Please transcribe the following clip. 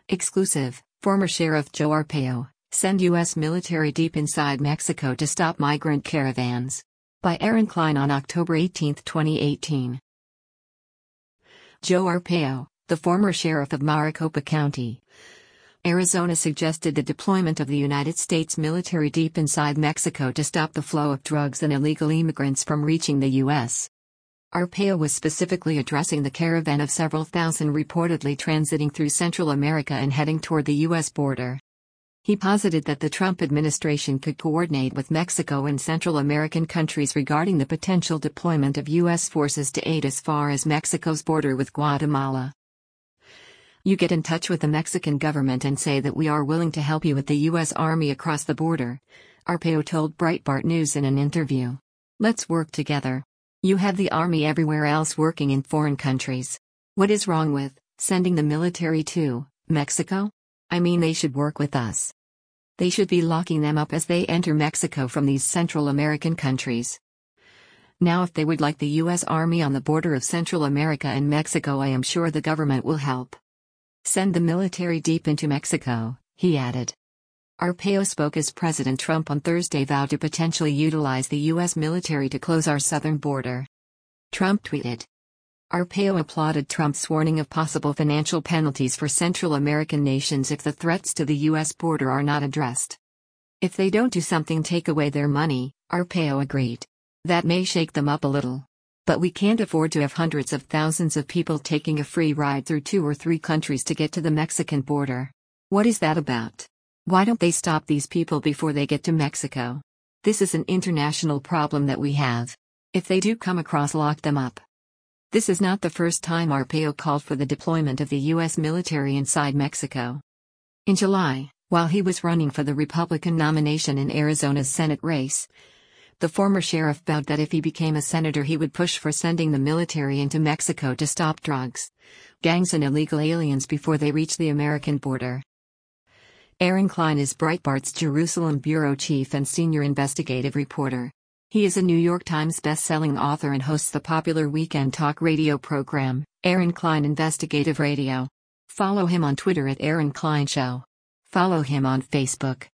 Exclusive, former Sheriff Joe Arpaio, send U.S. military deep inside Mexico to stop migrant caravans. By Aaron Klein on October 18, 2018. Joe Arpaio, the former sheriff of Maricopa County, Arizona, suggested the deployment of the United States military deep inside Mexico to stop the flow of drugs and illegal immigrants from reaching the U.S. Arpaio was specifically addressing the caravan of several thousand reportedly transiting through Central America and heading toward the U.S. border. He posited that the Trump administration could coordinate with Mexico and Central American countries regarding the potential deployment of U.S. forces to aid as far as Mexico's border with Guatemala. You get in touch with the Mexican government and say that we are willing to help you with the U.S. Army across the border, Arpaio told Breitbart News in an interview. Let's work together. You have the Army everywhere else working in foreign countries. What is wrong with sending the military to Mexico? I mean, they should work with us. They should be locking them up as they enter Mexico from these Central American countries. Now, if they would like the U.S. Army on the border of Central America and Mexico, I am sure the government will help. Send the military deep into Mexico, he added. Arpaio spoke as President Trump on Thursday vowed to potentially utilize the U.S. military to close our southern border. Trump tweeted. Arpaio applauded Trump's warning of possible financial penalties for Central American nations if the threats to the U.S. border are not addressed. If they don't do something, take away their money, Arpaio agreed. That may shake them up a little. But we can't afford to have hundreds of thousands of people taking a free ride through 2 or 3 countries to get to the Mexican border. What is that about? Why don't they stop these people before they get to Mexico? This is an international problem that we have. If they do come across, lock them up. This is not the first time Arpaio called for the deployment of the U.S. military inside Mexico. In July, while he was running for the Republican nomination in Arizona's Senate race, the former sheriff vowed that if he became a senator, he would push for sending the military into Mexico to stop drugs, gangs, and illegal aliens before they reach the American border. Aaron Klein is Breitbart's Jerusalem bureau chief and senior investigative reporter. He is a New York Times best-selling author and hosts the popular weekend talk radio program, Aaron Klein Investigative Radio. Follow him on Twitter at Aaron Klein Show. Follow him on Facebook.